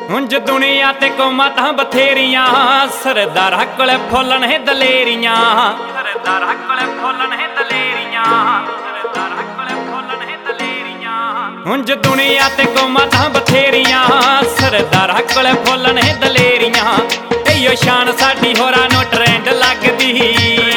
ਉਂਝ ਦੁਨੀਆ ਤੇ ਕੌਮਾਂ ਬਥੇਰੀਆਂ, ਸਰਦਾਰਾਂ ਕੋਲੇ ਫੁੱਲ ਨੇ ਦਲੇਰੀਆਂ। ਸਰਦਾਰਾਂ ਕੋਲੇ ਫੁੱਲ ਨੇ ਦਲੇਰੀਆਂ, ਸਰਦਾਰਾਂ ਕੋਲੇ ਫੁੱਲ ਨੇ ਦਲੇਰੀਆਂ। ਉਂਝ ਦੁਨੀਆ ਤੇ ਕੌਮਾਂ ਬਥੇਰੀਆਂ, ਸਰਦਾਰਾਂ ਕੋਲੇ ਫੁੱਲ ਨੇ ਦਲੇਰੀਆਂ। ਇਹੋ ਸ਼ਾਨ ਸਾਡੀ ਹੋਰਾਂ ਨੂੰ ਟ੍ਰੈਂਡ ਲੱਗਦੀ।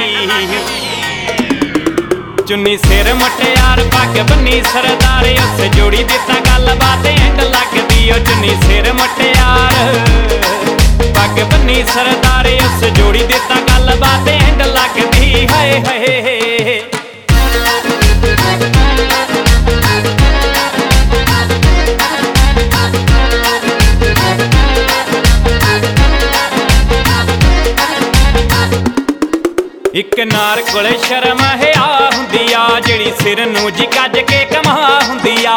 ਚੁੰਨੀ ਸਿਰ ਮੁਟਿਆਰ ਪੱਗ ਬੰਨੀ ਸਰਦਾਰ, ਉਸ ਜੋੜੀ ਦੀ ਤਾਂ ਗੱਲਬਾਤ ਐਂਡ ਲੱਗਦੀ। ਉਹ ਚੁੰਨੀ ਸਿਰ ਮੁਟਿਆਰ ਪੱਗ ਬੰਨੀ ਸਰਦਾਰ, ਉਸ ਜੋੜੀ ਦੀ ਤਾਂ ਗੱਲਬਾਤ ਐਂਡ ਲੱਗਦੀ। ਹਾਏ ਹਾਏ ਇੱਕ ਨਾਰ ਕੋਲੇ ਸ਼ਰਮ ਹਿਆ ਹੁੰਦੀ ਆ, ਜਿਹੜੀ ਸਿਰ ਨੂੰ ਜੀ ਕੱਜ ਕੇ ਕਮਾ ਹੁੰਦੀ ਆ।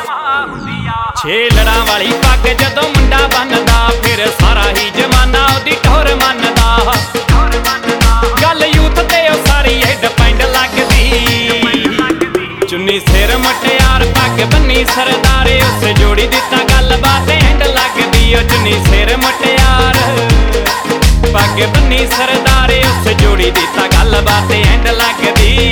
ਛੇਲੜਾਂ ਵਾਲੀ ਪੱਗ ਜਦੋਂ ਮੁੰਡਾ ਬੰਨਦਾ, ਫਿਰ ਸਾਰਾ ਹੀ ਜਮਾਨਾ ਉਹਦੀ ਟੌਰ ਮੰਨਦਾ। ਗੱਲ ਯੂਥ ਤੇ ਉਹ ਸਾਰੀ ਇਹ ਡਿਪੈਂਡ ਲੱਗਦੀ। ਚੁੰਨੀ ਸਿਰ ਮੁਟਿਆਰ ਪੱਗ ਬੰਨੀ ਸਰਦਾਰ, ਉਸ ਜੋੜੀ ਦੀ ਤਾਂ ਗੱਲਬਾਤ ਐਂਡ ਲੱਗਦੀ। ਉਹ ਚੁੰਨੀ ਸਿਰ ਮੁਟਿਆਰ ਪੱਗ ਬੰਨੀ ਸਰਦਾਰ, ਉਸ ਜੋੜੀ ਦੀ ਤਾਂ ਗੱਲਬਾਤ ਐਂਡ ਲੱਗਦੀ।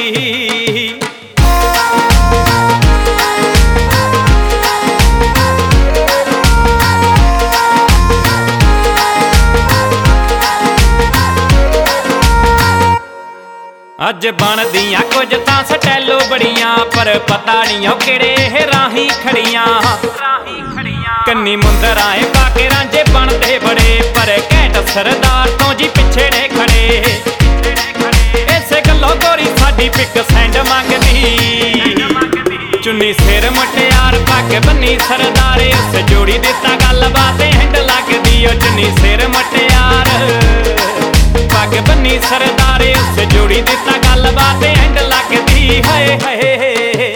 ਅੱਜ ਬਣਦੀਆਂ ਕੁਝ ਤਾਂ ਸਟੈਲੋ ਬੜੀਆਂ, ਪਰ ਪਤਾ ਨਹੀਂ ਉਹ ਕਿਹੜੇ ਇਹ ਰਾਹੀਂ ਖੜੀਆਂ। ਕੰਨੀ ਮੁੰਦਰਾਂ ਏ ਪਾ ਕੇ ਰਾਂਝੇ ਬਣਦੇ ਬੜੇ, ਪਰ ਘੈਂਟ ਸਰਦਾਰ ਤੋਂ ਜੀ ਪਿਛੜੇ ਖੜੇ। ਇਸੇ ਗੱਲੋਂ ਗੋਰੀ ਸਾਡੀ ਪਿਕ ਸੈਂਡ ਮੰਗਦੀ। ਚੁੰਨੀ ਸਿਰ ਮੁਟਿਆਰ ਪੱਗ ਬੰਨੀ ਸਰਦਾਰ, ਉਸ ਜੋੜੀ ਦੀ ਤਾਂ ਗੱਲਬਾਤ ਐਂਡ ਲੱਗਦੀ। ਉਹ ਚੁੰਨੀ ਸਿਰ ਮੁਟਿਆਰ ਪੱਗ ਬੰਨੀ ਸਰਦਾਰ, ਉਸ ਜੋੜੀ ਦੀ ਤਾਂ ਗੱਲਬਾਤ ਐਂਡ ਲੱਗਦੀ। ਹਾਏ ਹਾਏ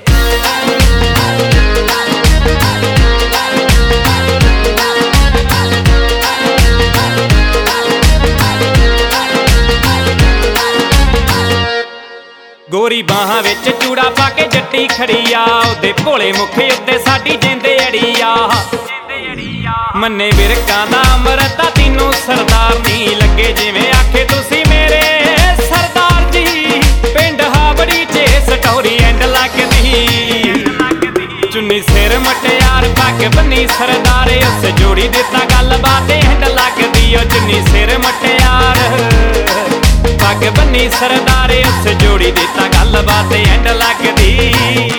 ਗੋਰੀ ਬਾਹਾਂ ਵਿੱਚ ਚੂੜਾ ਪਾ ਕੇ ਜੱਟੀ ਖੜੀ ਆ, ਉਹਦੇ ਭੋਲੇ ਮੁਖ ਉੱਤੇ ਸਾਡੀ ਜਿੰਦੇ ਅੜੀ ਆ। ਮੰਨੇ ਵਿਰਕਾਂ ਦਾ ਅੰਮ੍ਰਿਤ ਆ ਤੈਨੂੰ ਸਰਦਾਰ ਨੀ ਲੱਗੇ, ਜਿਵੇਂ ਆਖੇ ਤੁਸੀਂ ਮੇਰੇ ਸਰਦਾਰ ਜੀ। ਪਿੰਡ ਹਾਵੜੀ ਚ ਸਟੋਰੀ ਐਂਡ ਲੱਗਦੀ। ਚੁੰਨੀ ਸਿਰ ਮੁਟਿਆਰ ਪੱਗ ਬੰਨੀ ਸਰਦਾਰ, ਉਸ ਜੋੜੀ ਦੀ ਤਾਂ ਗੱਲਬਾਤ ਐਂਡ ਲੱਗਦੀ। ਉਹ ਚੁੰਨੀ ਸਿਰ ਮੁਟਿਆਰ ਪੱਗ ਬੰਨੀ ਸਰਦਾਰ, ਉਸ ਜੋੜੀ ਦੀ ਤਾਂ ਗੱਲਬਾਤ ਐਂਡ ਲੱਗਦੀ।